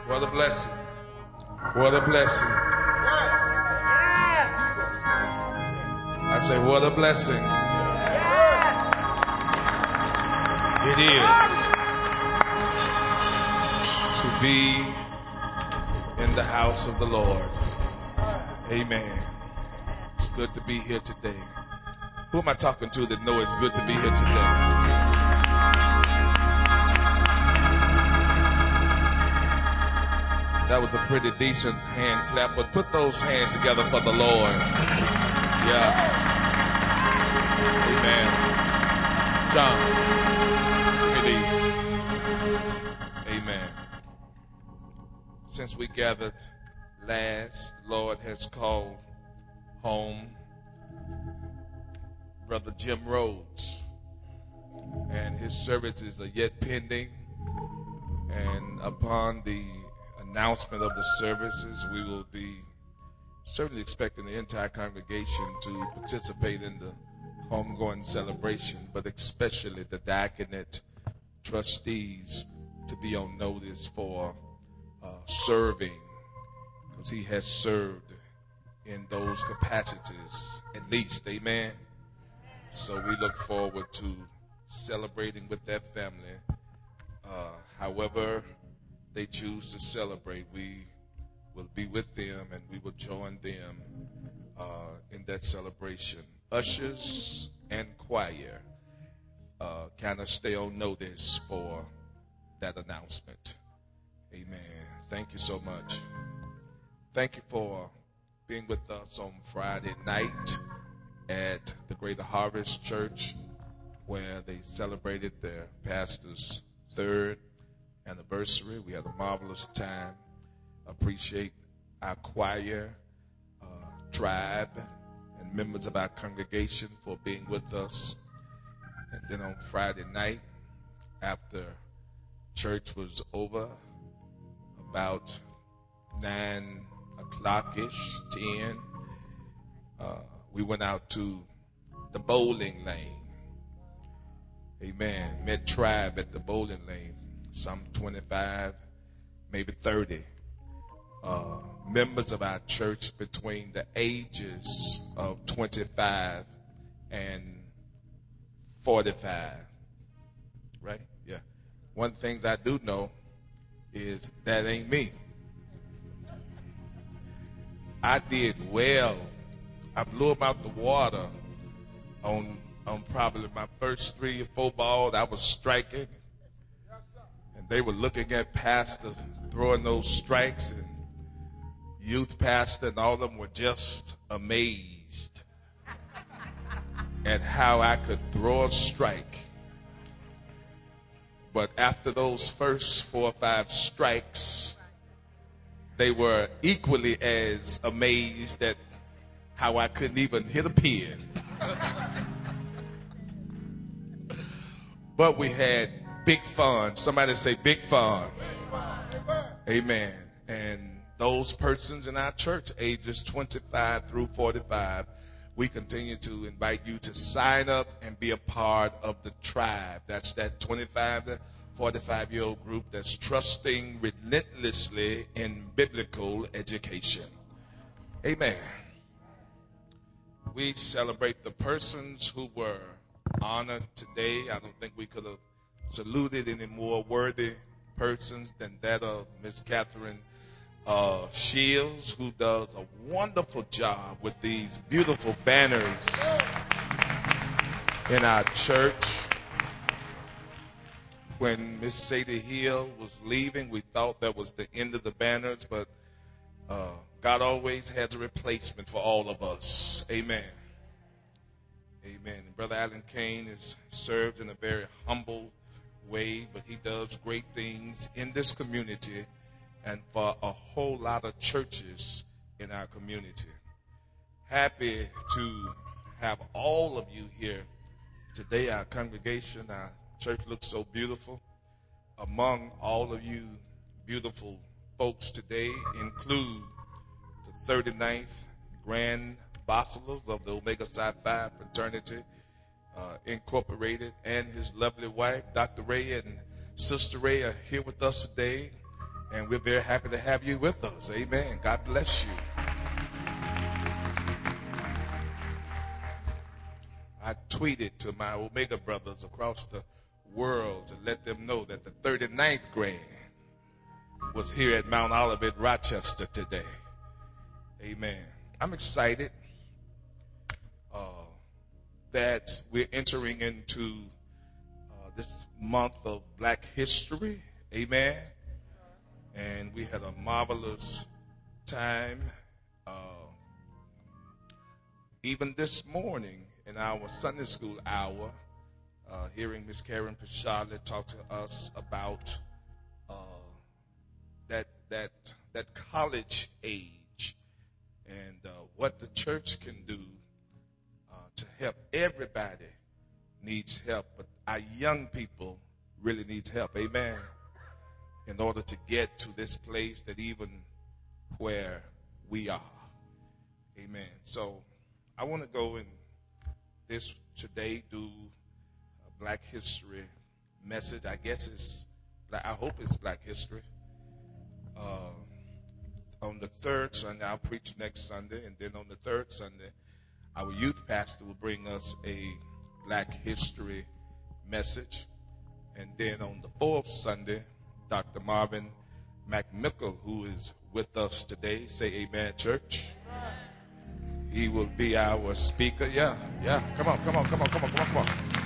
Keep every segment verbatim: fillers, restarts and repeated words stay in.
What a blessing. What a blessing. I say, what a blessing. It is to be in the house of the Lord. Amen. It's good to be here today. Who am I talking to that know it's good to be here today? That was a pretty decent hand clap, but put those hands together for the Lord. Yeah. Amen. John, give me these. Amen. Since we gathered last, the Lord has called home Brother Jim Rhodes, and his services are yet pending, and upon the announcement of the services, we will be certainly expecting the entire congregation to participate in the homegoing celebration, but especially the diaconate trustees to be on notice for uh, serving, because he has served in those capacities at least. Amen. So we look forward to celebrating with that family. Uh, however they choose to celebrate, we will be with them and we will join them uh, in that celebration. Ushers and choir uh, kind of stay on notice for that announcement. Amen. Thank you so much. Thank you for being with us on Friday night at the Greater Harvest Church, where they celebrated their pastor's third anniversary. We had a marvelous time. Appreciate our choir, uh, tribe, and members of our congregation for being with us. And then on Friday night, after church was over, about nine o'clock-ish, ten, uh, we went out to the bowling lane. Amen. Met tribe at the bowling lane. Some twenty-five, maybe thirty uh, members of our church between the ages of twenty-five and forty-five. Right? Yeah. One thing I do know is that ain't me. I did well. I blew them out the water on on probably my first three or four balls. I was striking. They were looking at pastor throwing those strikes, and youth pastor and all of them were just amazed at how I could throw a strike. But after those first four or five strikes, they were equally as amazed at how I couldn't even hit a pin. But we had big fun. Somebody say big fun. Amen. And those persons in our church, ages twenty-five through forty-five, we continue to invite you to sign up and be a part of the tribe. That's that twenty-five to forty-five year old group that's trusting relentlessly in biblical education. Amen. We celebrate the persons who were honored today. I don't think we could have saluted any more worthy persons than that of Miss Catherine uh, Shields, who does a wonderful job with these beautiful banners in our church. When Miss Sadie Hill was leaving, we thought that was the end of the banners, but uh, God always has a replacement for all of us. Amen. Amen. And Brother Alan Kane has served in a very humble way, but he does great things in this community and for a whole lot of churches in our community. Happy to have all of you here today. Our congregation, our church looks so beautiful. Among all of you beautiful folks today include the thirty-ninth Grand Bachelors of the Omega Psi Phi Fraternity uh, Incorporated, and his lovely wife, Doctor Ray and Sister Ray, are here with us today. And we're very happy to have you with us. Amen. God bless you. I tweeted to my Omega brothers across the world to let them know that the thirty-ninth grade was here at Mount Olivet, Rochester today. Amen. I'm excited uh, that we're entering into uh, this month of Black History. Amen. And we had a marvelous time uh, even this morning in our Sunday school hour, uh, hearing Miss Karen Pashale talk to us about uh, that that that college age and uh, what the church can do uh, to help. Everybody needs help, but our young people really needs help. Amen. In order to get to this place that even where we are. Amen. So I want to go and this today do a Black History message. I guess it's, I hope it's Black History. Uh, on the third Sunday, I'll preach next Sunday, and then on the third Sunday, our youth pastor will bring us a Black History message. And then on the fourth Sunday, Doctor Marvin McMickle, who is with us today, say amen, church. He will be our speaker. Yeah, yeah. Come on, come on, come on, come on, come on, come on.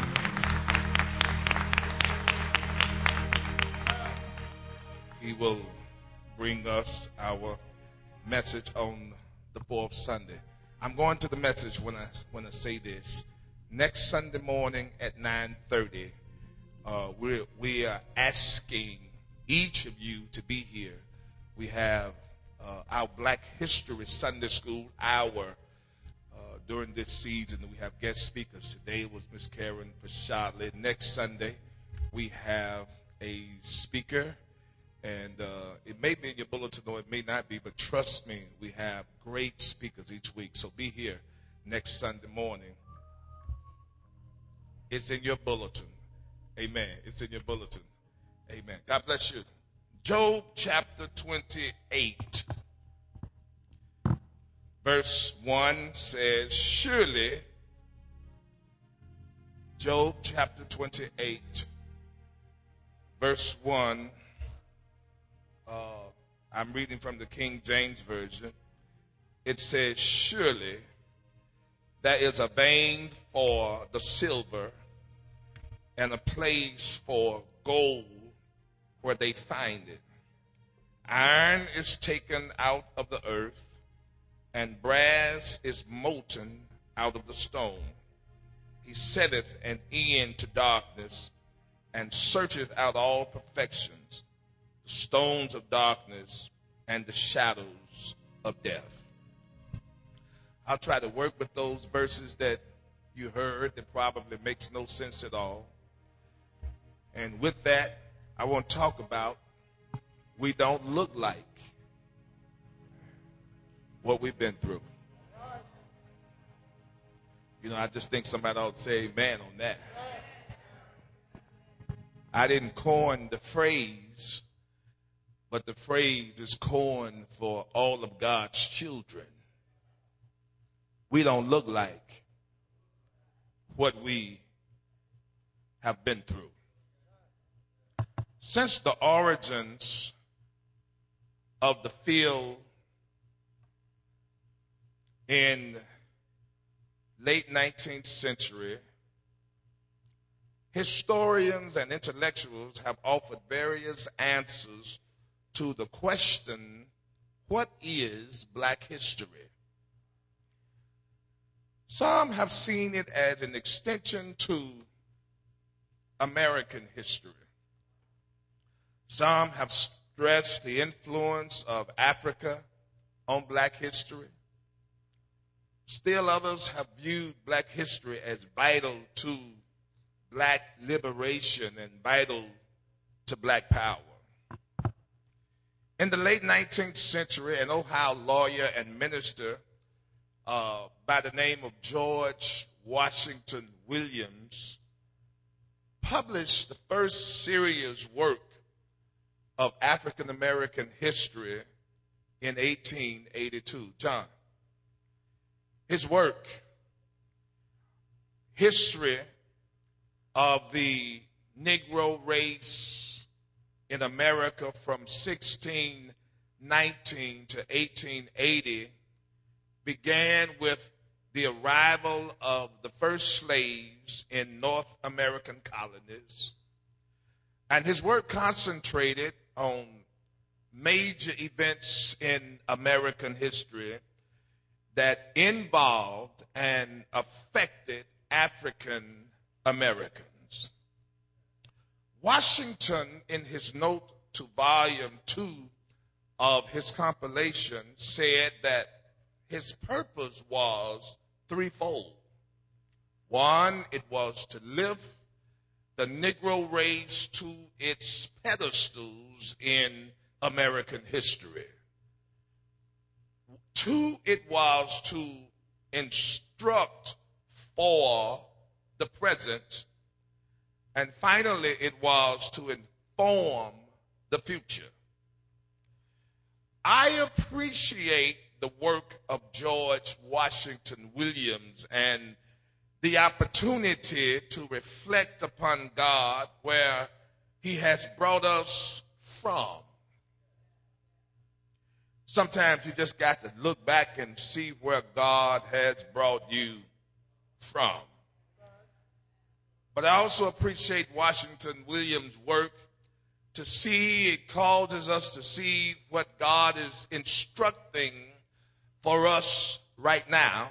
He will bring us our message on the fourth Sunday. I'm going to the message when I when I say this. Next Sunday morning at nine thirty, uh, we we are asking each of you to be here. We have uh, our Black History Sunday School hour uh, during this season. We have guest speakers. Today was Miss Karen Pashale. Next Sunday, we have a speaker, and uh, it may be in your bulletin or it may not be, but trust me, we have great speakers each week. So be here next Sunday morning. It's in your bulletin. Amen. It's in your bulletin. Amen. God bless you. Job chapter twenty-eight, verse one says, surely, Job chapter twenty-eight, verse one, uh, I'm reading from the King James Version. It says, surely there is a vein for the silver and a place for gold where they find it. Iron is taken out of the earth, and brass is molten out of the stone. He setteth an end to darkness, and searcheth out all perfections, the stones of darkness and the shadows of death. I'll try to work with those verses that you heard that probably makes no sense at all. And with that, I want to talk about we don't look like what we've been through. You know, I just think somebody ought to say amen on that. I didn't coin the phrase, but the phrase is coined for all of God's children. We don't look like what we have been through. Since the origins of the field in late nineteenth century, historians and intellectuals have offered various answers to the question, what is Black history? Some have seen it as an extension to American history. Some have stressed the influence of Africa on Black history. Still others have viewed Black history as vital to Black liberation and vital to Black power. In the late nineteenth century, an Ohio lawyer and minister uh, by the name of George Washington Williams published the first serious work of African American history in eighteen eighty-two. John. His work, History of the Negro Race in America from sixteen nineteen to eighteen eighty, began with the arrival of the first slaves in North American colonies. And his work concentrated on major events in American history that involved and affected African Americans. Washington, in his note to volume two of his compilation, said that his purpose was threefold. One, it was to lift the Negro race to its pedestals in American history. Two, it was to instruct for the present. And finally, it was to inform the future. I appreciate the work of George Washington Williams and the opportunity to reflect upon God where he has brought us from. Sometimes you just got to look back and see where God has brought you from. But I also appreciate Washington Williams' work to see, it causes us to see what God is instructing for us right now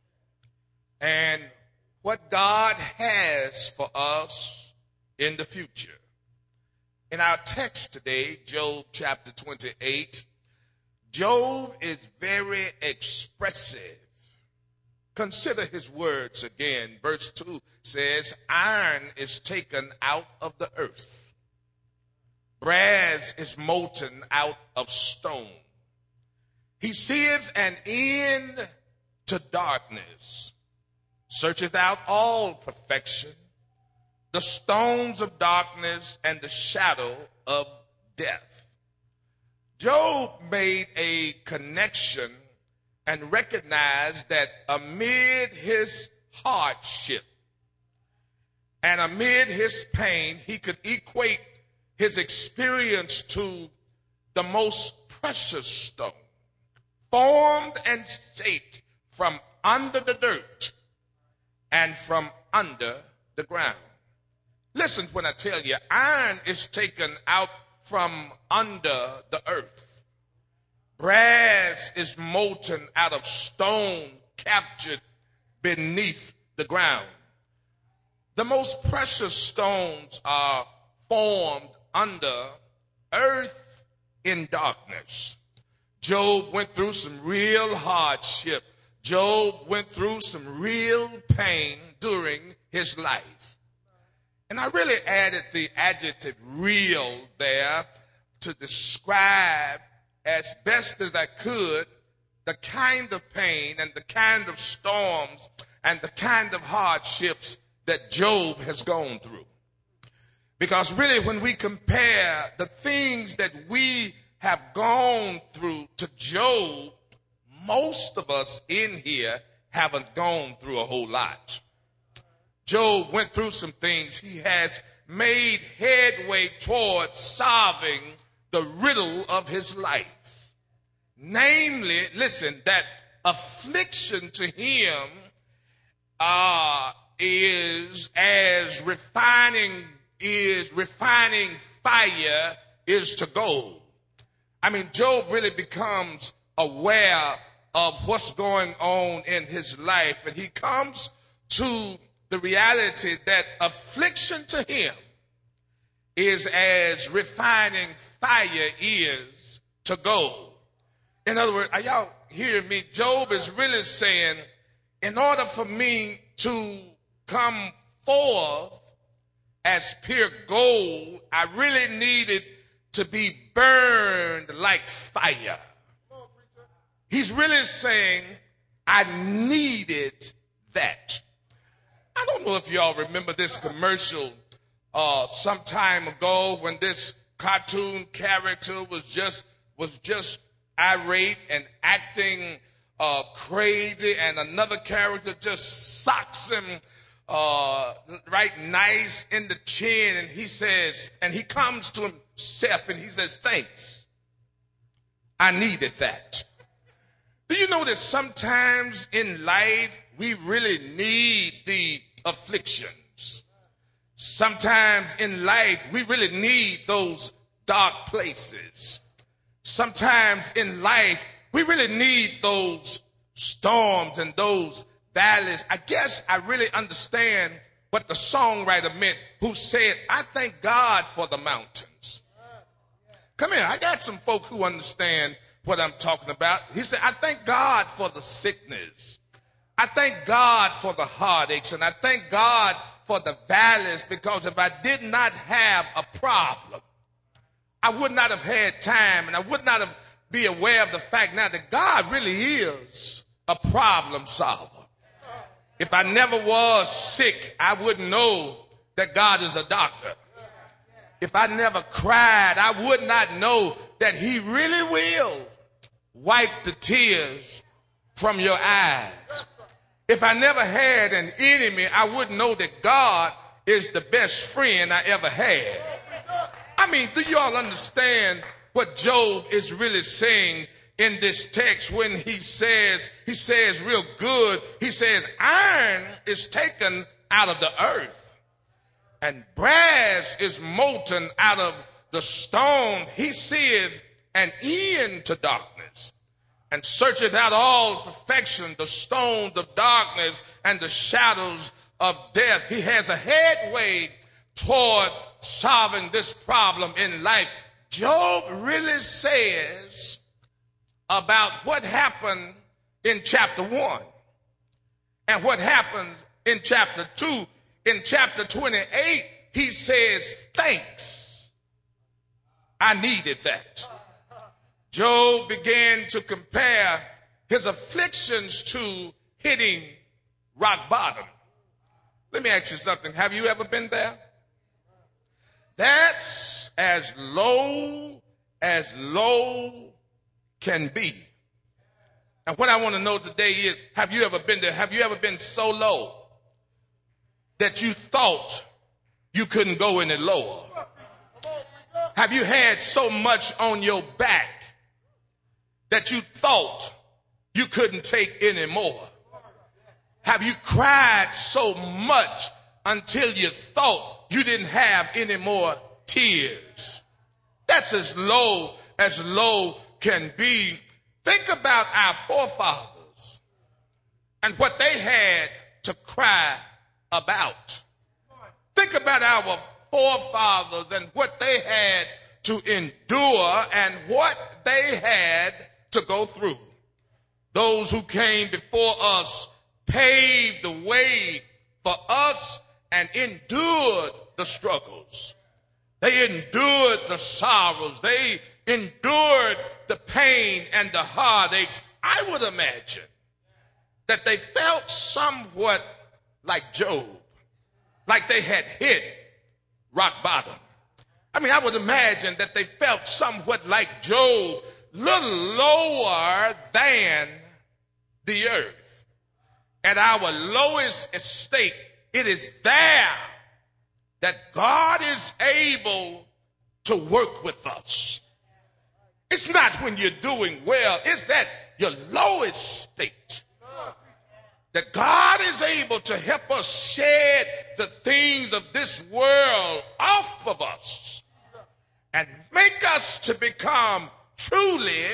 and what God has for us in the future. In our text today, Job chapter twenty-eight, Job is very expressive. Consider his words again. Verse two says, iron is taken out of the earth. Brass is molten out of stone. He seeth an end to darkness, searcheth out all perfection, the stones of darkness and the shadow of death. Job made a connection and recognized that amid his hardship and amid his pain, he could equate his experience to the most precious stone, formed and shaped from under the dirt and from under the ground. Listen when I tell you, iron is taken out from under the earth. Brass is molten out of stone, captured beneath the ground. The most precious stones are formed under earth in darkness. Job went through some real hardship. Job went through some real pain during his life. And I really added the adjective real there to describe as best as I could the kind of pain and the kind of storms and the kind of hardships that Job has gone through. Because really when we compare the things that we have gone through to Job, most of us in here haven't gone through a whole lot. Job went through some things. He has made headway towards solving the riddle of his life. Namely, listen, that affliction to him uh, is as refining is refining fire is to gold. I mean, Job really becomes aware of what's going on in his life, and he comes to the reality that affliction to him is as refining fire is to gold. In other words, are y'all hearing me? Job is really saying, in order for me to come forth as pure gold, I really needed to be burned like fire. He's really saying, I needed that. I don't know if y'all remember this commercial uh, some time ago when this cartoon character was just was just irate and acting uh, crazy, and another character just socks him uh, right nice in the chin, and he says, and he comes to himself and he says, "Thanks, I needed that." Do you know that sometimes in life we really need the afflictions? Sometimes in life we really need those dark places. Sometimes in life we really need those storms and those valleys. I guess I really understand what the songwriter meant who said, "I thank God for the mountains." Come here, I got some folk who understand what I'm talking about. He said, "I thank God for the sickness. I thank God for the heartaches, and I thank God for the valleys, because if I did not have a problem, I would not have had time, and I would not have be aware of the fact now that God really is a problem solver. If I never was sick, I wouldn't know that God is a doctor. If I never cried, I would not know that he really will wipe the tears from your eyes. If I never had an enemy, I wouldn't know that God is the best friend I ever had." I mean, do you all understand what Job is really saying in this text when he says, he says real good, he says, iron is taken out of the earth and brass is molten out of the stone. He seeth an end to darkness and searcheth out all perfection, the stones of darkness and the shadows of death. He has a headway toward solving this problem in life. Job really says about what happened in chapter one and what happens in chapter two. In chapter twenty-eight, he says, "Thanks, I needed that." Job began to compare his afflictions to hitting rock bottom. Let me ask you something. Have you ever been there? That's as low as low can be. And what I want to know today is, have you ever been there? Have you ever been so low that you thought you couldn't go any lower? Have you had so much on your back that you thought you couldn't take any more? Have you cried so much until you thought you didn't have any more tears? That's as low as low can be. Think about our forefathers and what they had to cry about. Think about our forefathers and what they had to endure and what they had to go through. Those who came before us paved the way for us and endured the struggles. They endured the sorrows. They endured the pain and the heartaches. I would imagine that they felt somewhat like Job, like they had hit rock bottom. I mean, I would imagine that they felt somewhat like Job, little lower than the earth. At our lowest estate, it is there that God is able to work with us. It's not when you're doing well, it's at your lowest state that God is able to help us shed the things of this world off of us and make us to become truly,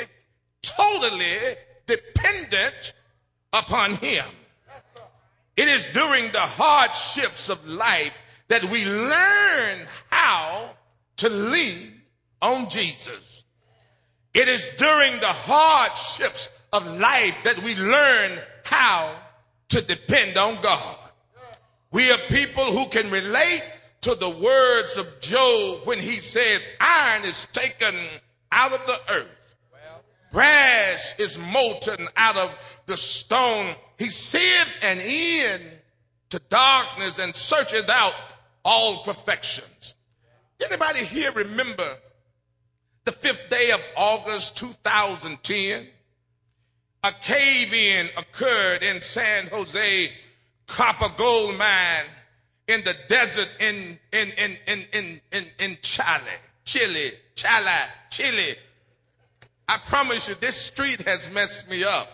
totally dependent upon him. It is during the hardships of life that we learn how to lean on Jesus. It is during the hardships of life that we learn how to depend on God. We are people who can relate to the words of Job when he said, iron is taken out of the earth. Brass is molten out of the stone. He seeth an end to darkness and searcheth out all perfections. Anybody here remember the fifth day of August two thousand ten, a cave-in occurred in San Jose copper gold mine in the desert in in in in in in, in Chile, Chile, Chile, Chile. I promise you, this street has messed me up.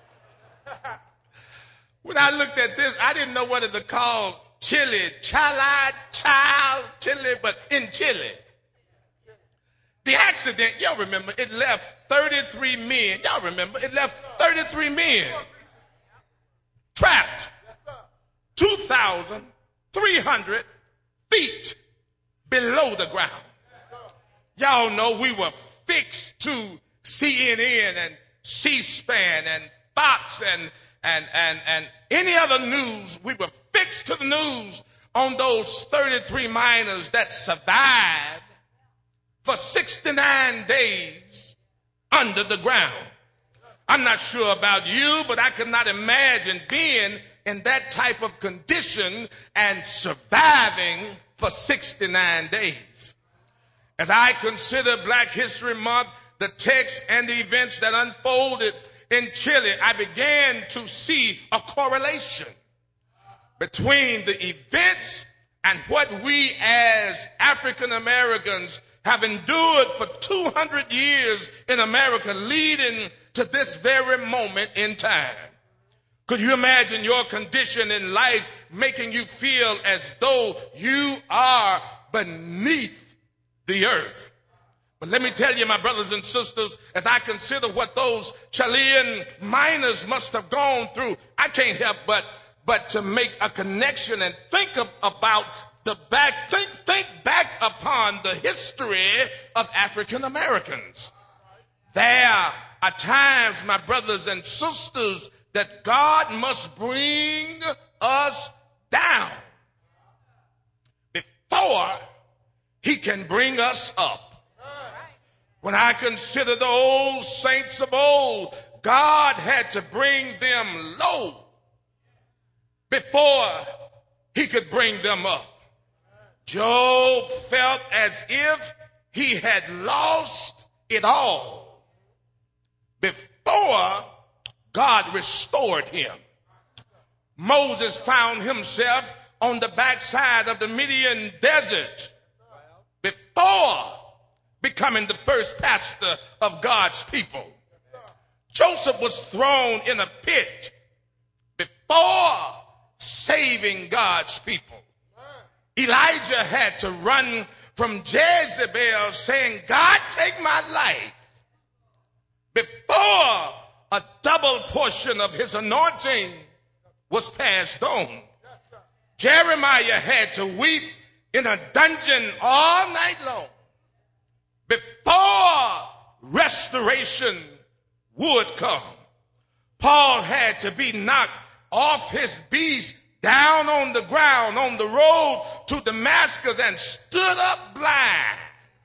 When I looked at this, I didn't know whether to call Chile, Chile, child, Chile, but in Chile. The accident, y'all remember, it left thirty-three men. Y'all remember, it left thirty-three men trapped two thousand three hundred feet below the ground. Y'all know we were fixed to C N N and C-SPAN and Fox and, and, and, and any other news. We were fixed to the news on those thirty-three miners that survived for sixty-nine days under the ground. I'm not sure about you, but I could not imagine being in that type of condition and surviving for sixty-nine days. As I consider Black History Month, the text and the events that unfolded in Chile, I began to see a correlation between the events and what we as African Americans have endured for two hundred years in America, leading to this very moment in time. Could you imagine your condition in life making you feel as though you are beneath the earth? But let me tell you, my brothers and sisters, as I consider what those Chilean miners must have gone through, I can't help but, but to make a connection and think of, about the back, think, think back upon the history of African Americans. There are times, my brothers and sisters, that God must bring us down before he can bring us up. When I consider the old saints of old, God had to bring them low before he could bring them up. Job felt as if he had lost it all before God restored him. Moses found himself on the backside of the Midian desert before becoming the first pastor of God's people. Joseph was thrown in a pit before saving God's people. Elijah had to run from Jezebel saying, God, take my life, before a double portion of his anointing was passed on. Jeremiah had to weep in a dungeon all night long before restoration would come. Paul had to be knocked off his beast down on the ground on the road to Damascus and stood up blind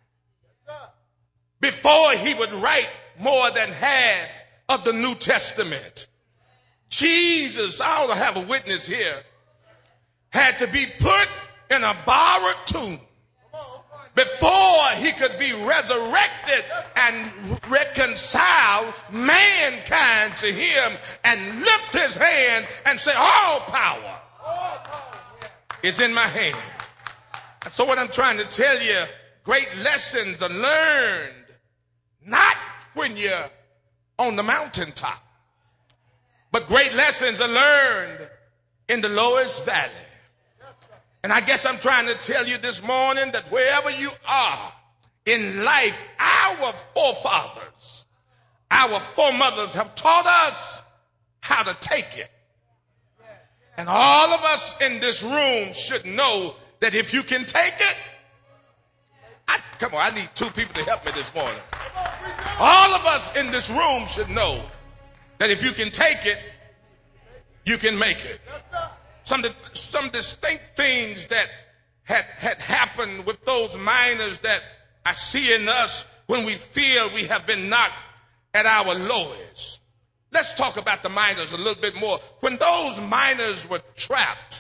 before he would write more than half of the New Testament. Jesus, I ought to have a witness here, had to be put in a borrowed tomb before he could be resurrected and reconcile mankind to him and lift his hand and say, all power is in my hand. So what I'm trying to tell you, great lessons are learned not when you're on the mountaintop, but great lessons are learned in the lowest valley. And I guess I'm trying to tell you this morning that wherever you are in life, our forefathers, our foremothers have taught us how to take it. And all of us in this room should know that if you can take it, I, come on, I need two people to help me this morning. All of us in this room should know that if you can take it, you can make it. Some, some distinct things that had, had happened with those miners that I see in us when we feel we have been knocked at our lowest. Let's talk about the miners a little bit more. When those miners were trapped,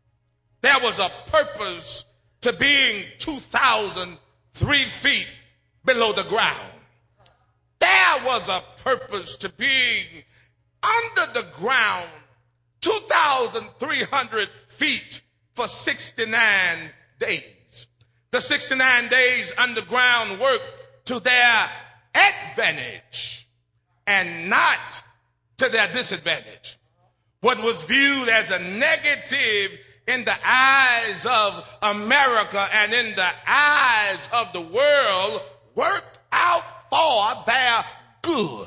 there was a purpose to being two thousand three feet below the ground. There was a purpose to being under the ground two thousand three hundred feet for sixty-nine days. The sixty-nine days underground worked to their advantage and not to their disadvantage. What was viewed as a negative in the eyes of America and in the eyes of the world worked out for their good.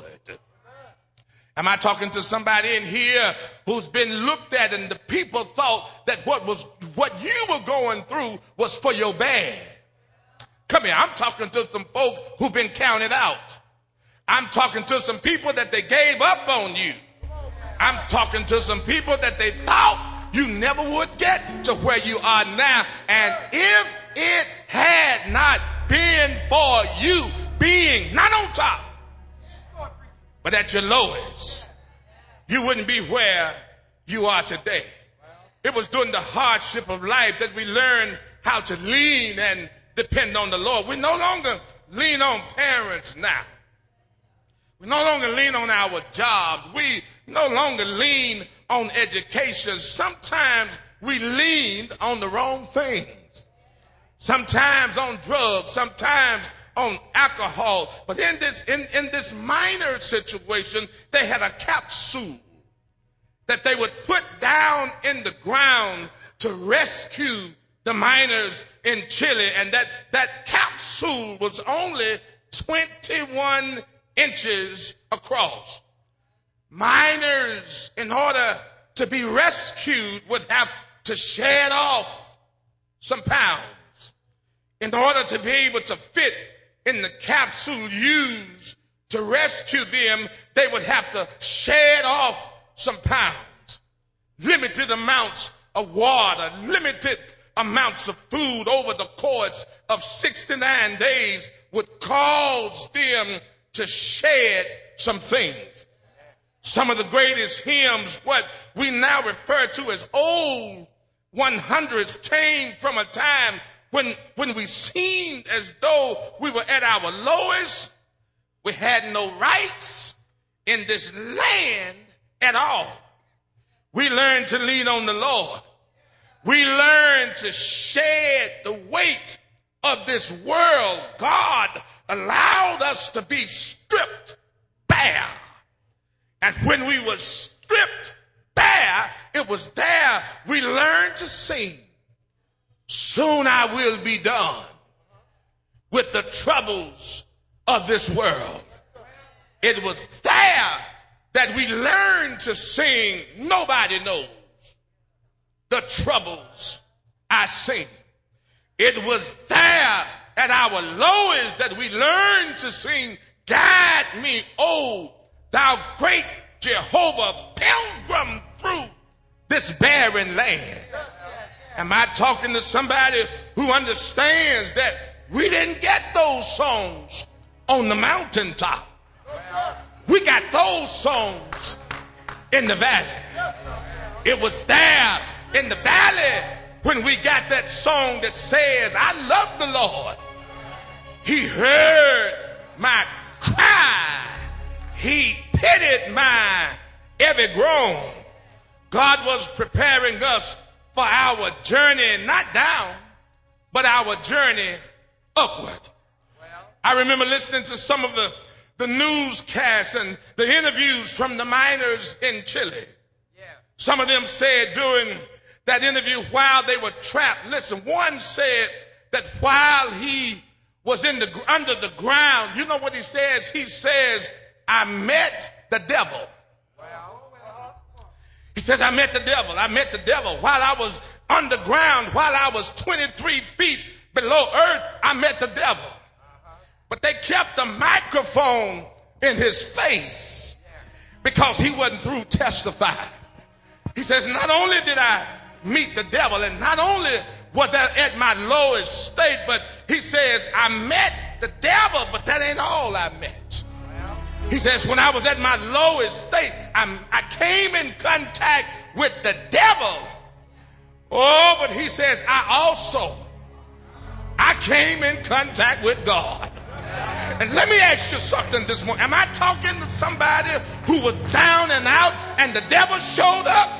Am I talking to somebody in here who's been looked at and the people thought that what was what you were going through was for your bad? Come here, I'm talking to some folk who've been counted out. I'm talking to some people that they gave up on you. I'm talking to some people that they thought you never would get to where you are now. And if it had not been for you being not on top, but at your lowest, you wouldn't be where you are today. It was during the hardship of life that we learned how to lean and depend on the Lord. We no longer lean on parents now. We no longer lean on our jobs. We no longer lean on education. Sometimes we lean on the wrong things. Sometimes on drugs, sometimes on alcohol. But in this, in, in this minor situation, they had a capsule that they would put down in the ground to rescue the miners in Chile. And that, that capsule was only twenty-one inches across. Miners, in order to be rescued, would have to shed off some pounds in order to be able to fit in the capsule used to rescue them. They would have to shed off some pounds. Limited amounts of water, limited amounts of food over the course of sixty-nine days would cause them to shed some things. Some of the greatest hymns, what we now refer to as old one hundreds, came from a time when, when we seemed as though we were at our lowest. We had no rights in this land at all. We learned to lean on the Lord. We learned to shed the weight of this world. God allowed us to be stripped bare. And when we were stripped bare, it was there we learned to sing, "Soon I will be done with the troubles of this world." It was there that we learned to sing, "Nobody knows the troubles I sing." It was there at our lowest that we learned to sing, "Guide me, O thou great Jehovah, pilgrim through this barren land." Am I talking to somebody who understands that we didn't get those songs on the mountaintop? We got those songs in the valley. It was there in the valley when we got that song that says, "I love the Lord. He heard my cry. He pitied my every groan." God was preparing us for our journey, not down, but our journey upward. I remember listening to some of the, the newscasts and the interviews from the miners in Chile. Some of them said during that interview while they were trapped, listen, one said that while he was in the under the ground, you know what he says? He says, "I met the devil." He says, "I met the devil. I met the devil while I was underground, while I was twenty-three feet below earth. I met the devil." But they kept the microphone in his face because he wasn't through testifying. He says, "Not only did I meet the devil, and not only was I at my lowest state, but," he says, "I met the devil, but that ain't all I met." He says, "When I was at my lowest state, I'm, I came in contact with the devil. Oh, but," he says, "I also, I came in contact with God." And let me ask you something this morning. Am I talking to somebody who was down and out and the devil showed up?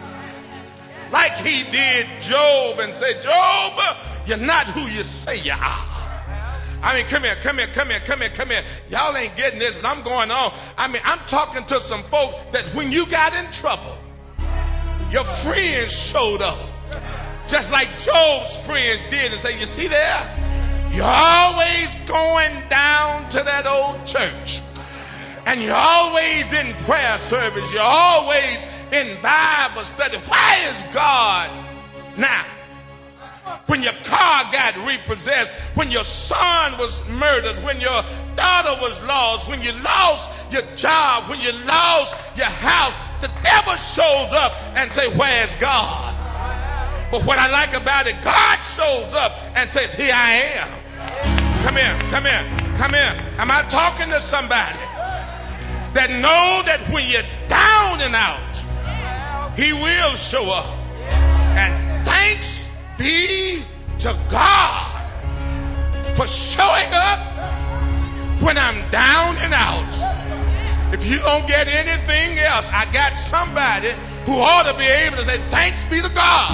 Like he did Job and said, Job, you're not who you say you are. I mean, come here, come here, come here, come here, come here. Y'all ain't getting this, but I'm going on. I mean, I'm talking to some folk that when you got in trouble, your friends showed up. Just like Job's friends did and say, you see there? You're always going down to that old church. And you're always in prayer service. You're always in Bible study. Why is God now? When your car got repossessed, when your son was murdered, when your daughter was lost, when you lost your job, when you lost your house, the devil shows up and say, where's God? But what I like about it, God shows up and says, here I am. Come here, come here, come here. Am I talking to somebody that know that when you're down and out, he will show up? And thanks be to God for showing up when I'm down and out. If you don't get anything else, I got somebody who ought to be able to say, thanks be to God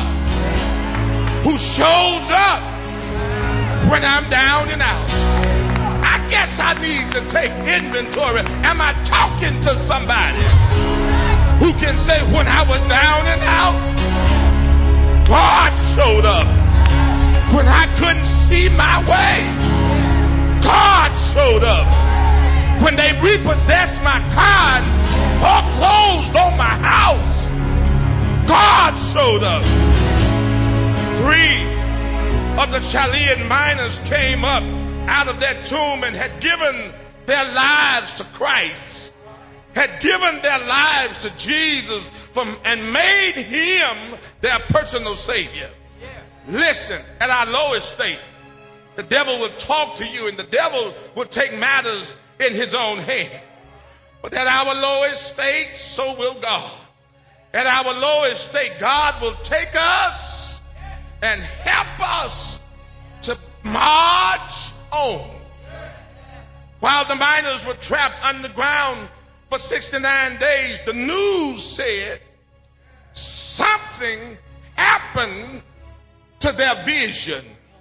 who shows up when I'm down and out. I guess I need to take inventory. Am I talking to somebody who can say, when I was down and out, God showed up? When I couldn't see my way, God showed up. When they repossessed my car and foreclosed on my house, God showed up. Three of the Chilean miners came up out of that tomb and had given their lives to Christ, had given their lives to Jesus from, and made him their personal Savior. Listen, at our lowest state, the devil will talk to you and the devil will take matters in his own hand. But at our lowest state, so will God. At our lowest state, God will take us and help us to march on. While the miners were trapped underground for sixty-nine days, the news said something happened to their vision.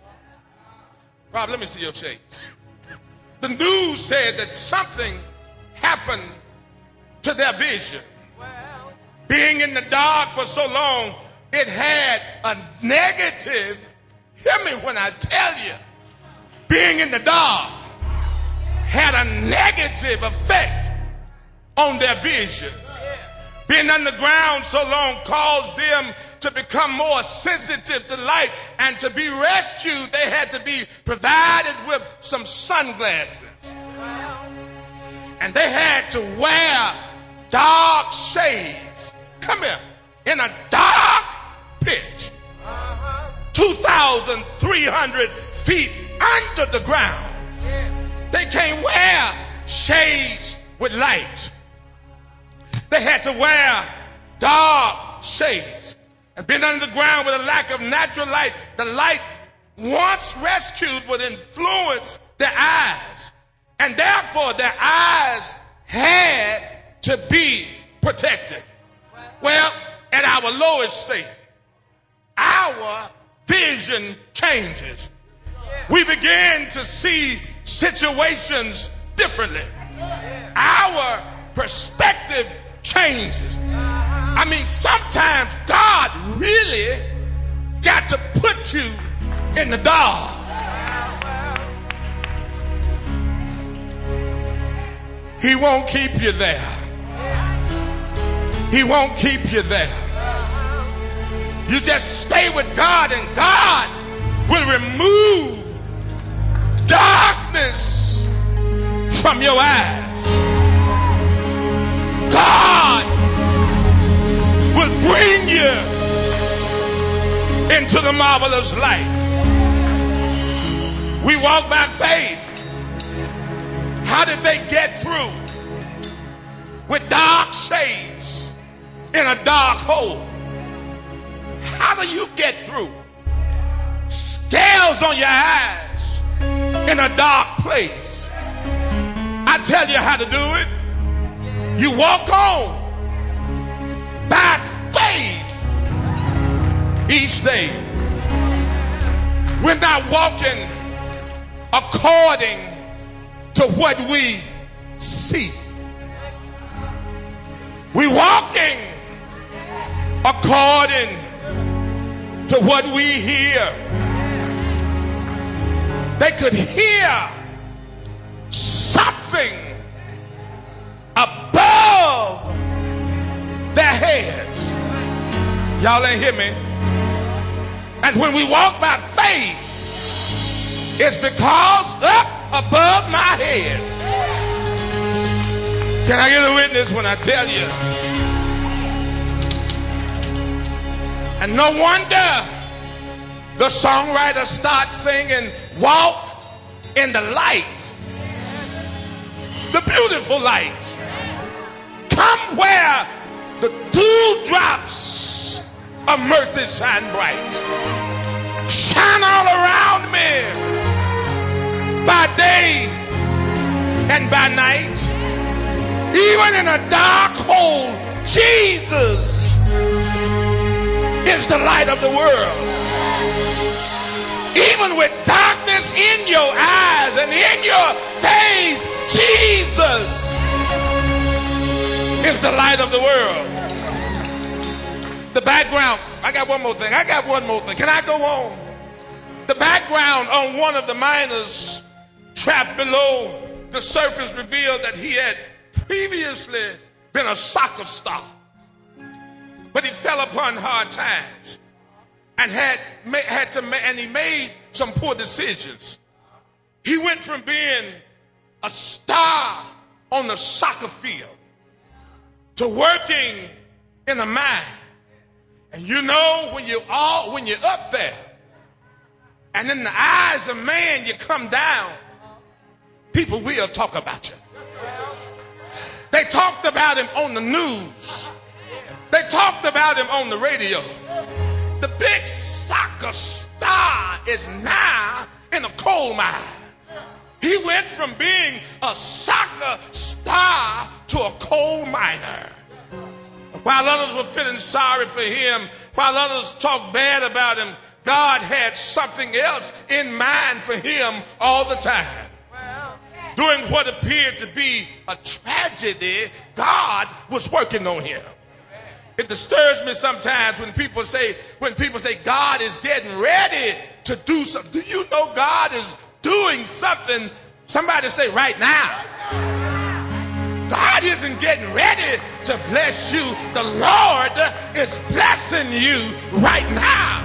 Rob, let me see your shades. The news said that something happened to their vision. Being in the dark for so long, it had a negative, hear me when I tell you, being in the dark had a negative effect on their vision. Being underground so long caused them to become more sensitive to light, and to be rescued, they had to be provided with some sunglasses. And they had to wear dark shades. Come here. In a dark pit. two thousand three hundred feet under the ground. They can't wear shades with light. They had to wear dark shades. And being under the ground with a lack of natural light, the light once rescued would influence their eyes. And therefore their eyes had to be protected. Well, at our lowest state, our vision changes. We begin to see situations differently. Our perspective changes. I mean, sometimes God really got to put you in the dark. He won't keep you there. He won't keep you there. You just stay with God, and God will remove darkness from your eyes. God will bring you into the marvelous light. We walk by faith. How did they get through with dark shades in a dark hole? How do you get through scales on your eyes in a dark place? I tell you how to do it. You walk on by faith each day. We're not walking according to what we see. We're walking according to what we hear. They could hear something above their heads. Y'all ain't hear me. And when we walk by faith, it's because up above my head. Can I get a witness when I tell you? And no wonder the songwriter starts singing, walk in the light, the beautiful light. Come where the dewdrops of mercy shine bright. Shine all around me by day and by night. Even in a dark hole, Jesus is the light of the world. Even with darkness in your eyes and in your face, Jesus is the light of the world. The background, I got one more thing. I got one more thing. Can I go on? The background on one of the miners trapped below the surface revealed that he had previously been a soccer star. But he fell upon hard times and had had to and he made some poor decisions. He went from being a star on the soccer field to working in a mine. And you know, when you all when you're up there and in the eyes of man you come down, people will talk about you. They talked about him on the news. They talked about him on the radio. The big soccer star is now in a coal mine. He went from being a soccer star to a coal miner. While others were feeling sorry for him, while others talked bad about him, God had something else in mind for him all the time. During what appeared to be a tragedy, God was working on him. It disturbs me sometimes when people say, when people say God is getting ready to do something. Do you know God is doing something? Somebody say right now. God isn't getting ready to bless you. The Lord is blessing you right now.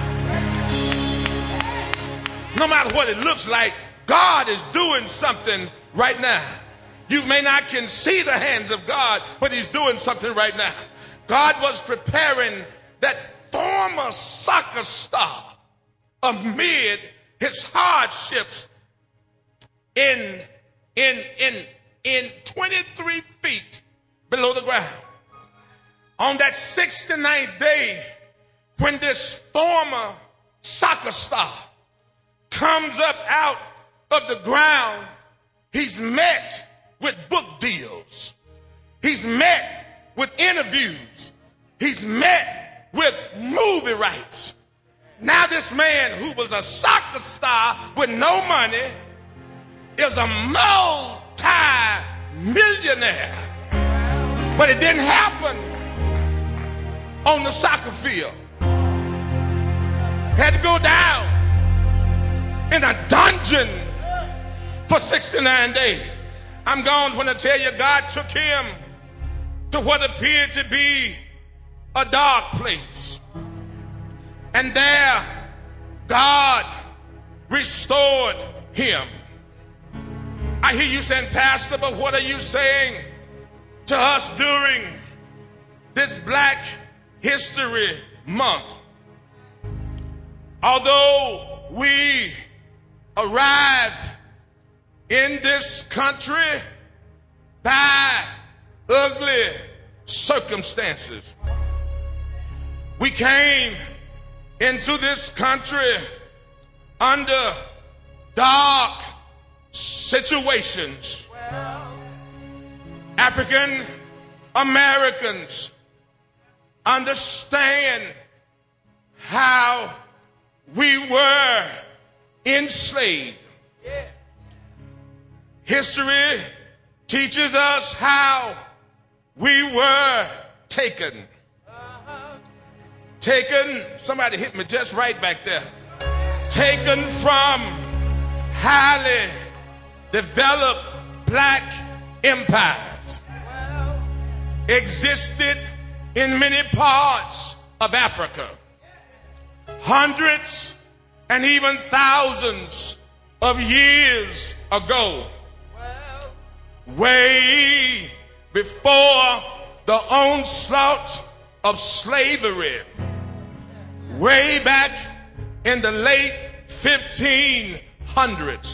No matter what it looks like, God is doing something right now. You may not can see the hands of God, but he's doing something right now. God was preparing that former soccer star amid his hardships in, in, in, in twenty-three feet below the ground. On that sixty-ninth day, when this former soccer star comes up out of the ground, he's met with book deals. He's met with interviews. He's met with movie rights. Now this man who was a soccer star with no money is a multi-millionaire. But it didn't happen on the soccer field. Had to go down in a dungeon for sixty-nine days. I'm gone when I tell you God took him to what appeared to be a dark place. And there, God restored him. I hear you saying, Pastor, but what are you saying to us during this Black History Month? Although we arrived in this country by ugly circumstances, we came into this country under dark situations. African Americans understand how we were enslaved. History teaches us how we were taken. Taken, somebody hit me just right back there. Taken from highly developed black empires. Existed in many parts of Africa. Hundreds and even thousands of years ago. Way before the onslaught of slavery. Way back in the late fifteen hundreds.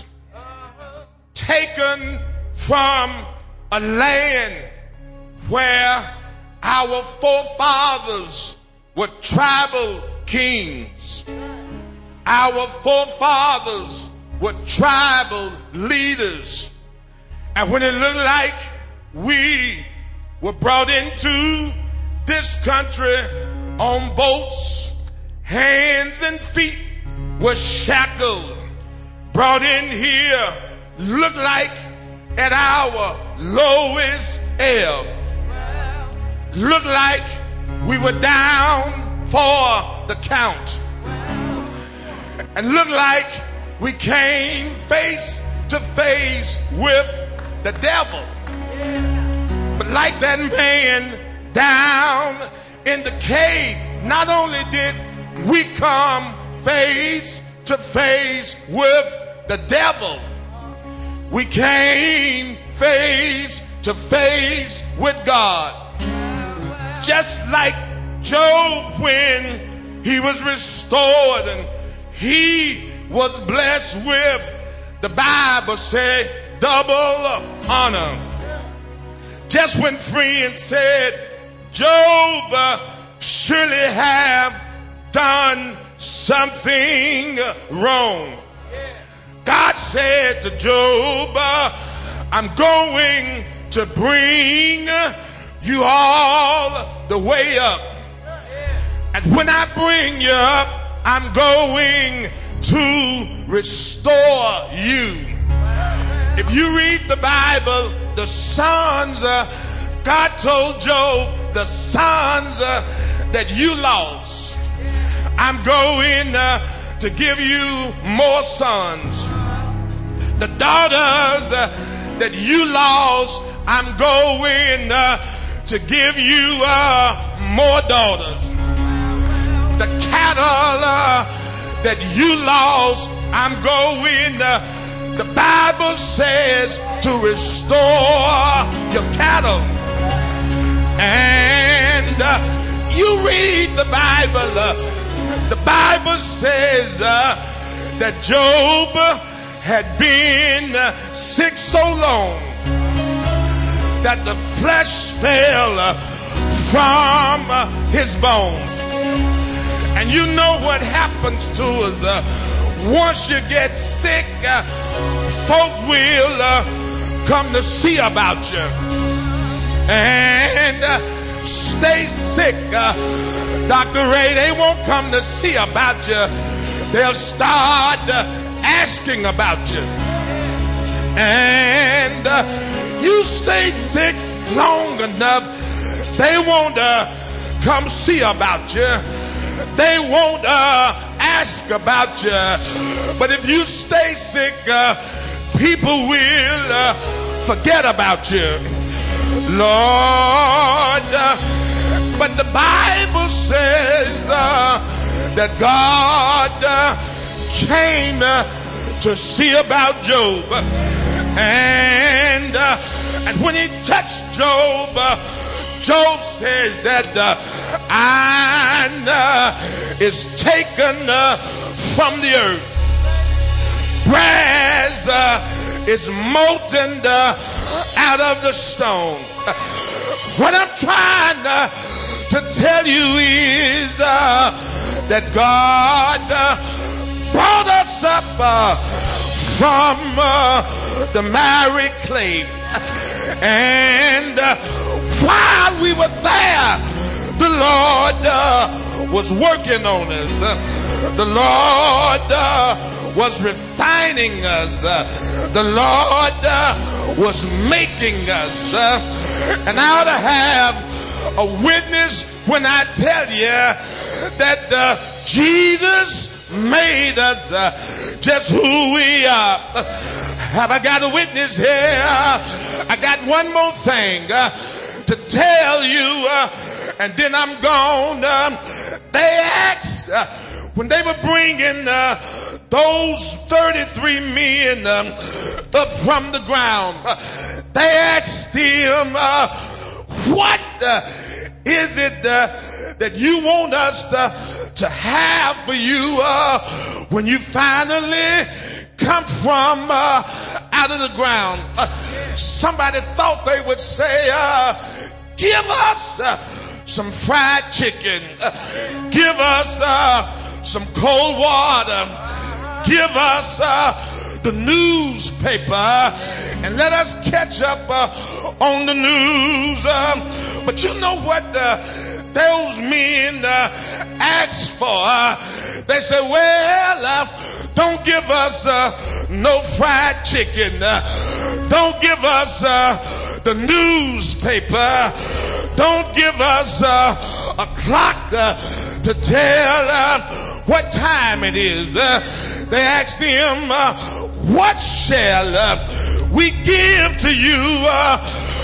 Taken from a land where our forefathers were tribal kings. Our forefathers were tribal leaders. And when it looked like we were brought into this country on boats, hands and feet were shackled, brought in here, looked like at our lowest ebb. Looked like we were down for the count. And looked like we came face to face with the devil. But like that man down in the cave, not only did we come face to face with the devil, we came face to face with God. Just like Job when he was restored and he was blessed with, the Bible said, double honor. Just when friends said, Job uh, surely have done something wrong, God said to Job, uh, I'm going to bring you all the way up. And when I bring you up, I'm going to restore you. If you read the Bible, the sons, uh, God told Job, the sons uh, that you lost, I'm going uh, to give you more sons. The daughters uh, that you lost, I'm going uh, to give you uh, more daughters. The cattle uh, that you lost, I'm going, uh, the Bible says, to restore your cattle. And uh, you read the Bible, uh, the Bible says uh, that Job had been uh, sick so long that the flesh fell uh, from uh, his bones. And you know what happens to us uh, once you get sick, uh, folk will uh, come to see about you. And uh, stay sick, uh, Doctor Ray, they won't come to see about you. They'll start uh, asking about you. And uh, you stay sick long enough, they won't uh, come see about you. They won't uh, ask about you. But if you stay sick, uh, people will uh, forget about you. Lord, uh, but the Bible says uh, that God uh, came uh, to see about Job. And, uh, and when he touched Job, uh, Job says that the iron uh, is taken uh, from the earth. Brass uh, is molten uh, out of the stone. What I'm trying uh, to tell you is uh, that God uh, brought us up uh, from uh, the miry clay. And uh, while we were there, the Lord uh, was working on us. Uh, the Lord uh, was refining us. Uh, the Lord uh, was making us. Uh, and I ought to have a witness when I tell you that uh, Jesus made us uh, just who we are. Uh, have I got a witness here? Uh, I got one more thing uh, to tell you, uh, and then I'm gone. Uh, they asked uh, when they were bringing uh, those thirty-three men um, up from the ground. Uh, they asked him, uh, what uh, is it uh, that you want us to, to have for you uh, when you finally come from uh, out of the ground? Uh, somebody thought they would say, uh, give us uh, some fried chicken, uh, give us uh, some cold water, give us uh, the newspaper, and let us catch up uh, on the news. Uh, but you know what uh, those men uh, asked for? Uh, they said, well, uh, don't give us uh, no fried chicken. Uh, don't give us uh, the newspaper. Don't give us uh, a clock uh, to tell uh, what time it is. Uh, they asked him, uh, what shall uh, we give to you uh,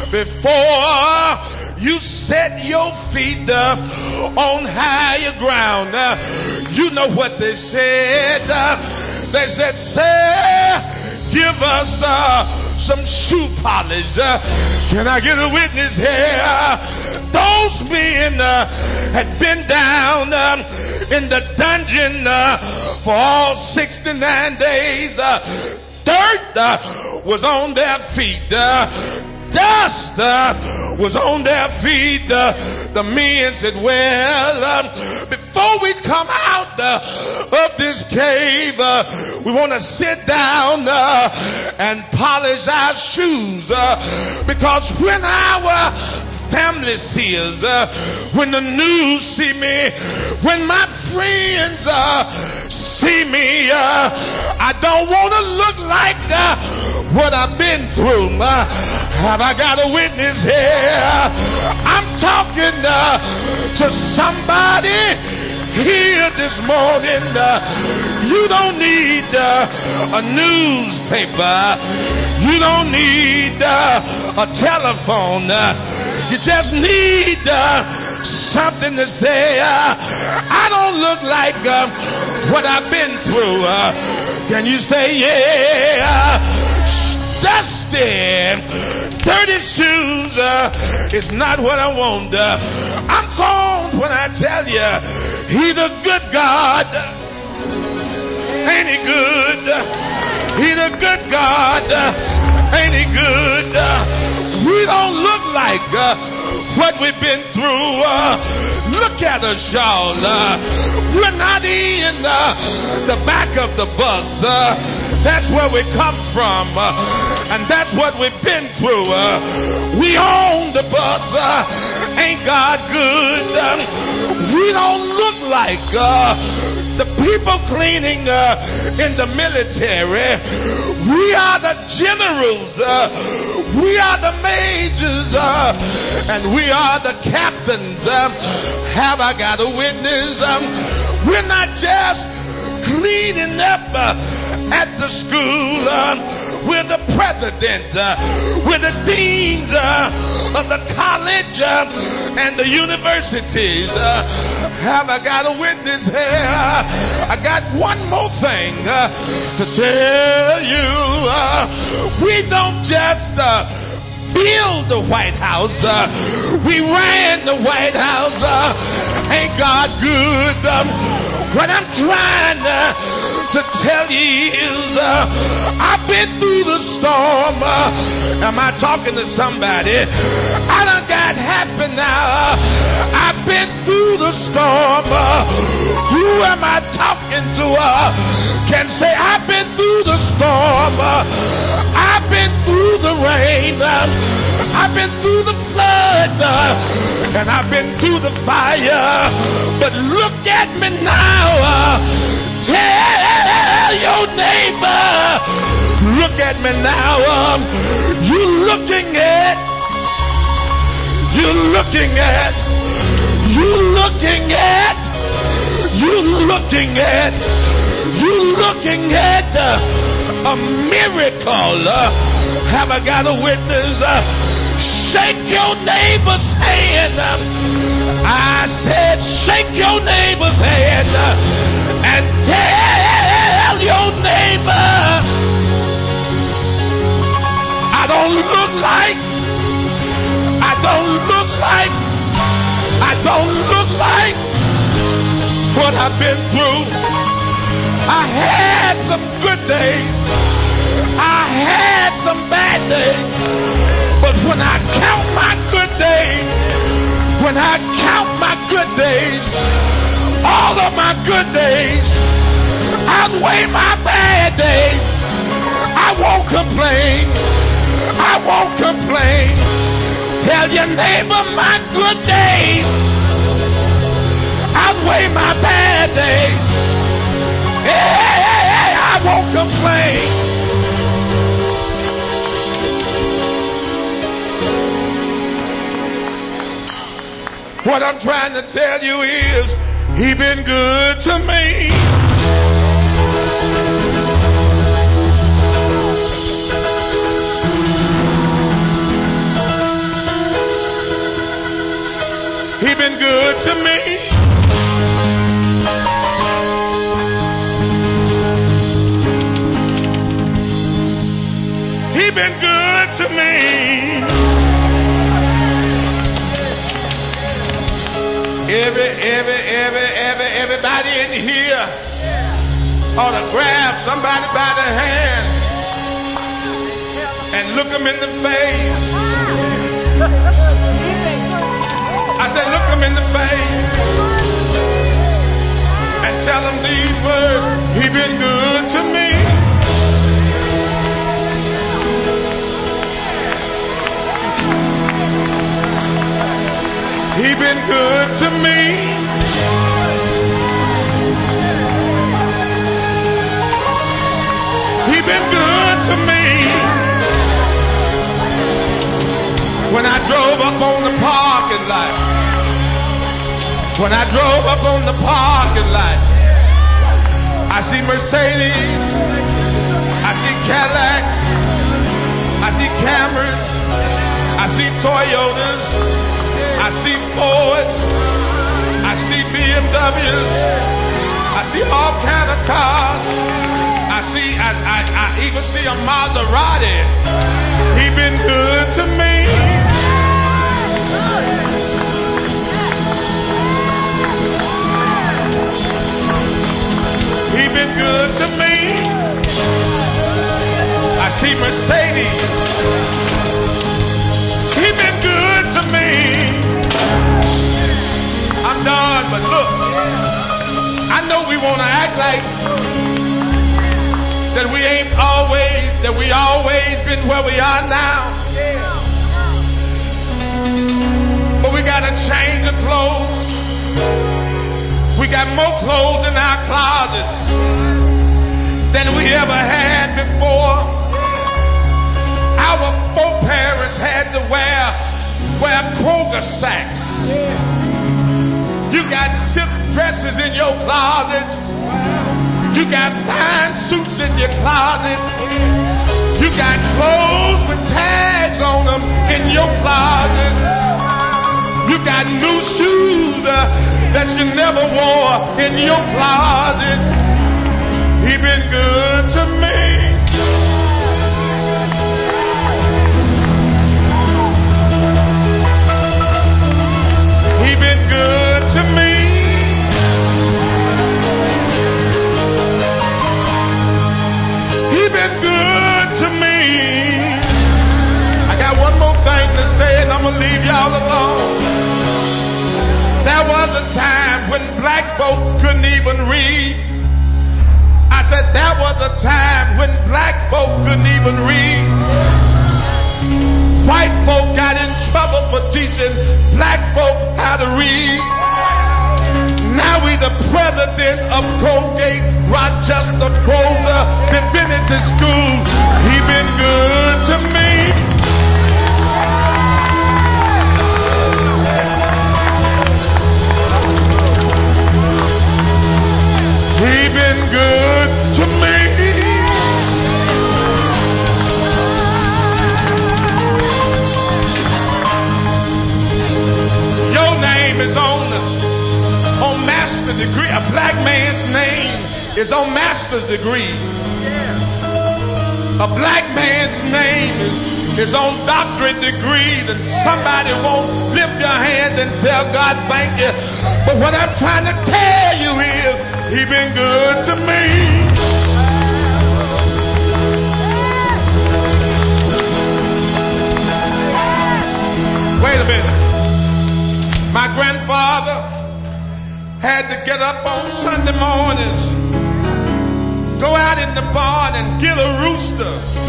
before you set your feet uh, on higher ground? Uh, you know what they said. Uh, they said, sir, give us uh, some shoe polish. Uh, can I get a witness here? Uh, those men uh, had been down um, in the dungeon uh, for all sixty-nine days. Uh, dirt uh, was on their feet. Uh, dust uh, was on their feet. Uh, the men said, well, um, before we come out uh, of this cave, uh, we want to sit down uh, and polish our shoes, uh, because when our family see us, uh, when the news see me, when my friends uh, see me, uh, I don't want to look like uh, what I've been through. Uh, have I got a witness here? I'm talking uh, to somebody here this morning. Uh, you don't need uh, a newspaper. You don't need uh, a telephone. Uh, you just need uh, something to say. Uh, I don't look like uh, what I've been through. Uh, can you say, yeah, dusty, dirty shoes uh, is not what I want. Uh, I'm gone when I tell you, he's a good God. Ain't he good? He's a good God. Ain't he good? We don't look like uh, what we've been through. Uh, look at us, y'all. Uh, we're not in uh, the back of the bus. Uh, that's where we come from. Uh, and that's what we've been through. Uh, we own the bus. Uh, ain't God good? Um, we don't look like uh, the people cleaning uh, in the military. We are the generals. Uh, we are the majors. Uh, and we are the captains. Um, have I got a witness? Um, we're not just cleaning up uh, at the school. Um, we're the president. Uh, we're the deans uh, of the college uh, and the universities. Uh, have I got a witness here? Uh, I got one more thing uh, to tell you. Uh, we don't just uh, build the White House. Uh, we ran the White House. Uh, ain't God good? Um, what I'm trying uh, to tell you is uh, I've been through the storm. Uh, am I talking to somebody? I done got happy now. Uh, I've been through the storm. Uh, who am I talking to? Uh, can say I've been through the storm. Uh, I've been through the the rain. I've been through the flood. And I've been through the fire. But look at me now. Tell your neighbor. Look at me now. You looking at. You looking at. You looking at. You looking at. You looking at a miracle. Have I got a witness? Shake your neighbor's hand. I said shake your neighbor's hand and tell your neighbor, I don't look like, I don't look like, I don't look like what I've been through. I had some good days. I had some bad days. But when I count my good days, when I count my good days, all of my good days outweigh my bad days. I won't complain. I won't complain. Tell your neighbor my good days outweigh my bad days. Hey, hey, hey, I won't complain. What I'm trying to tell you is, he been good to me. He been good to me. He been good to me. Every, every, every, every, everybody in here ought to grab somebody by the hand and look them in the face. I said, look them in the face and tell them these words, he been good to me. He been good to me. He been good to me. When I drove up on the parking lot, when I drove up on the parking lot, I see Mercedes, I see Cadillacs, I see Camrys, I see Toyotas, I see Fords, I see B M Ws, I see all kind of cars. I see, I, I, I even see a Maserati. He been good to me. He been good to me. I see Mercedes. He been good to me. I'm done, but look, I know we want to act like that we ain't always, that we always been where we are now. But we got to change the clothes. We got more clothes in our closets than we ever had before. Our foreparents had to wear, wear Kroger sacks. You got silk dresses in your closet. You got fine suits in your closet. You got clothes with tags on them in your closet. You got new shoes uh, that you never wore in your closet. He been good to me. He been good to me. He been good to me. I got one more thing to say and I'm gonna leave y'all alone. There was a time when black folk couldn't even read. I said there was a time when black folk couldn't even read. White folk got in trouble for teaching black folk how to read. Now we the president of Colgate, Rochester, Crozer, Divinity School. He been good to me. He been good to me. Your name is on on master degree. A black man's name is on master's degrees. A black man's name is, is on doctorate degrees. And somebody won't lift your hands and tell God thank you. But what I'm trying to tell you is, he been good to me. Wait a minute. My grandfather had to get up on Sunday mornings, go out in the barn and get a rooster,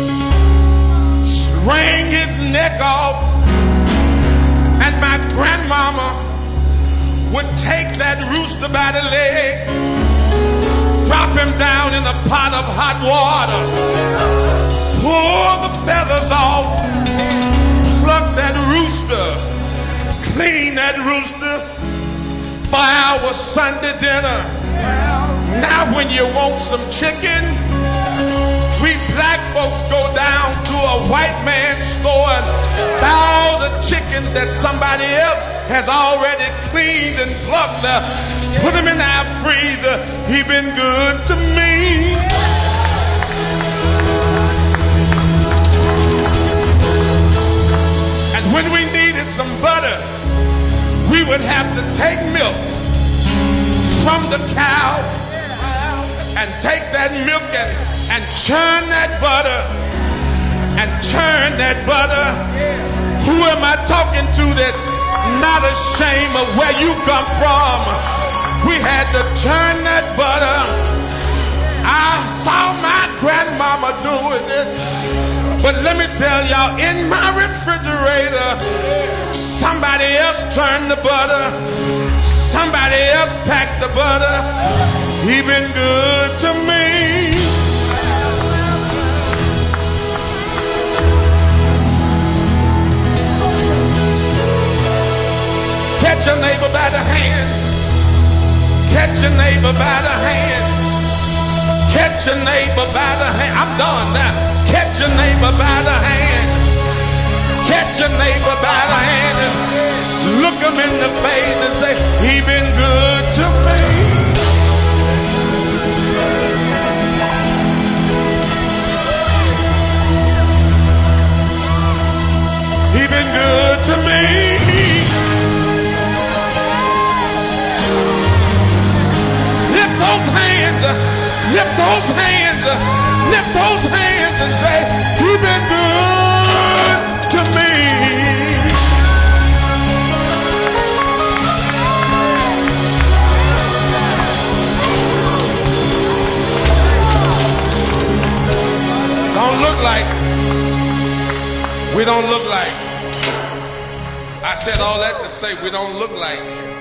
wring his neck off, and my grandmama would take that rooster by the leg, drop him down in a pot of hot water, pull the feathers off, pluck that rooster, clean that rooster for our Sunday dinner. Now when you want some chicken, we black folks go down to a white man's store and buy all the chicken that somebody else has already cleaned and plucked, uh, put them in our freezer. He been good to me. And when we needed some butter, we would have to take milk from the cow and take that milk and, and churn that butter and churn that butter. Who am I talking to that not ashamed of where you come from? We had to churn that butter. I saw my grandmama doing it. But let me tell y'all, in my refrigerator, somebody else turned the butter. Somebody else packed the butter. He been good to me. Catch your neighbor by the hand. Catch your neighbor by the hand. Catch your neighbor by the hand. I'm done now. Catch your neighbor by the hand. Catch your neighbor by the hand and look him in the face and say, he been good to me. He been good to me. Lift those hands, lift those hands, lift those hands and say, he been good to me. Don't look like, we don't look like, I said all that to say we don't look like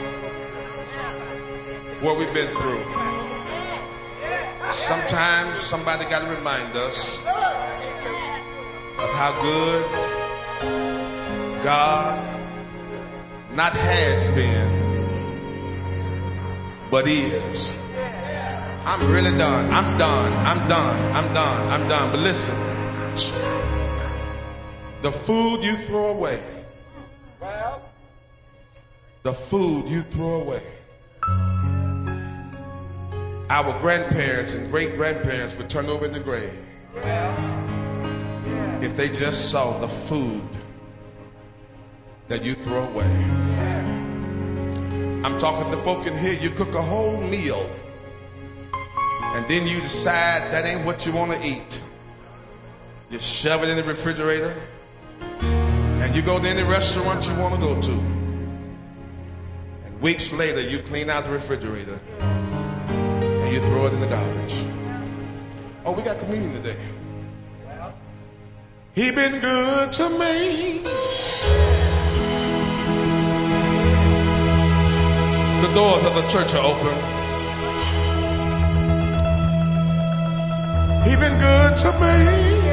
what we've been through. Sometimes somebody got to remind us of how good God not has been, but is. I'm really done. I'm done. I'm done. I'm done. I'm done. But listen, the food you throw away, the food you throw away, our grandparents and great-grandparents would turn over in the grave if they just saw the food that you throw away. I'm talking to folk in here, you cook a whole meal and then you decide that ain't what you want to eat. You shove it in the refrigerator and you go to any restaurant you want to go to. And weeks later you clean out the refrigerator and you throw it in the garbage. Oh, we got communion today. He been good to me. The doors of the church are open. He been good to me.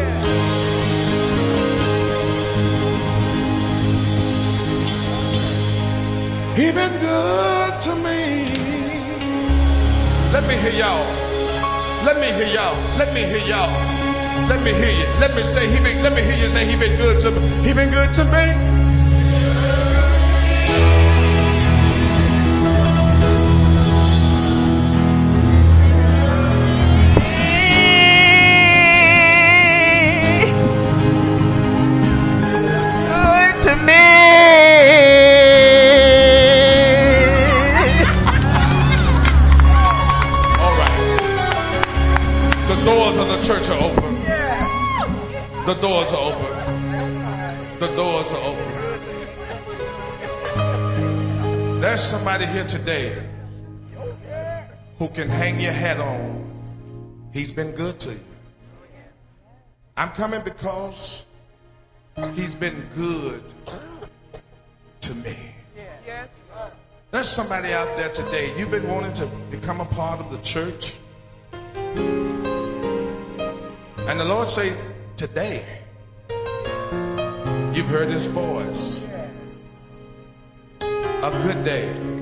He been good to me. Let me hear y'all. Let me hear y'all. Let me hear y'all. Let me hear you. Let me say he been. Let me hear you say he been good to me. He been good to me. Good to me. The doors of the church are open. The doors are open. The doors are open. There's somebody here today who can hang your hat on. He's been good to you. I'm coming because he's been good to me. There's somebody out there today. You've been wanting to become a part of the church. And the Lord say, today, you've heard his voice. A good day